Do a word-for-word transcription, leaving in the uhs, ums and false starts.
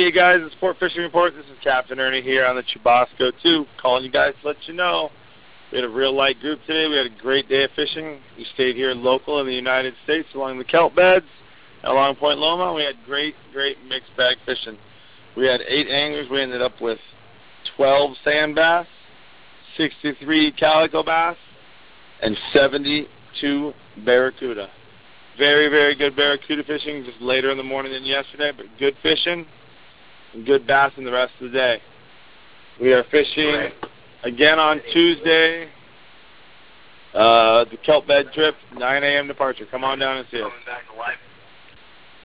Hey, you guys, it's Sport Fishing Report. This is Captain Ernie here on the Chubasco two, calling you guys to let you know we had a real light group today. We had a great day of fishing. We stayed here local in the United States along the kelp beds along Point Loma. We had great, great mixed bag fishing. We had eight anglers. We ended up with twelve sand bass, sixty-three calico bass, and seventy-two barracuda. Very, very good barracuda fishing, just later in the morning than yesterday, but good fishing and good bassing the rest of the day. We are fishing Right. again on Tuesday, uh, the kelp bed trip, nine A M departure. Come on down and see us. Coming back to life.